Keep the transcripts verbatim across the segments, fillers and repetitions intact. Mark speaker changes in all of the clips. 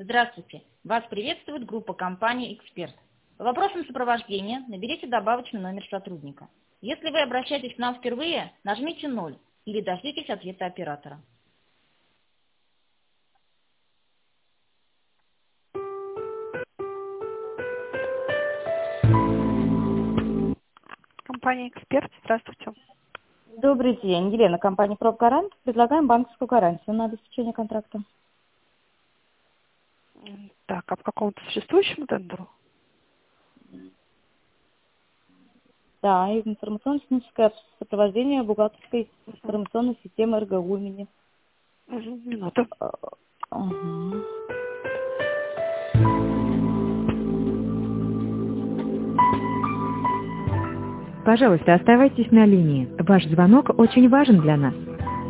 Speaker 1: Здравствуйте! Вас приветствует группа компании «Эксперт». По вопросам сопровождения наберите добавочный номер сотрудника. Если вы обращаетесь к нам впервые, нажмите ноль или дождитесь ответа оператора.
Speaker 2: Компания «Эксперт». Здравствуйте.
Speaker 3: Добрый день. Елена, компания «Пробгарант». Предлагаем банковскую гарантию на обеспечение контракта.
Speaker 2: Так, а по какому-то существующему тендеру?
Speaker 3: Да, и информационно-техническое сопровождение бухгалтерской информационной системы эр гэ у имени.
Speaker 2: Угу, минуту.
Speaker 3: Угу.
Speaker 4: Пожалуйста, оставайтесь на линии. Ваш звонок очень важен для нас.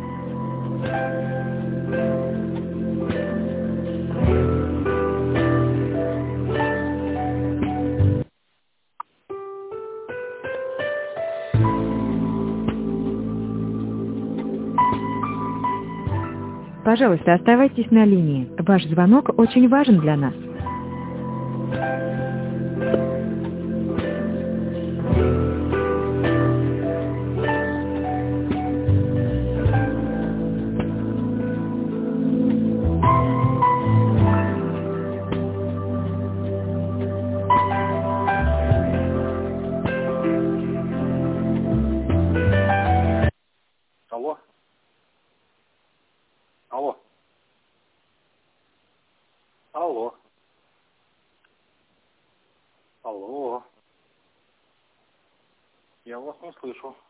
Speaker 4: Пожалуйста, оставайтесь на линии. Ваш звонок очень важен для нас.
Speaker 5: Алло. Алло. Алло. Алло. Я вас не слышу.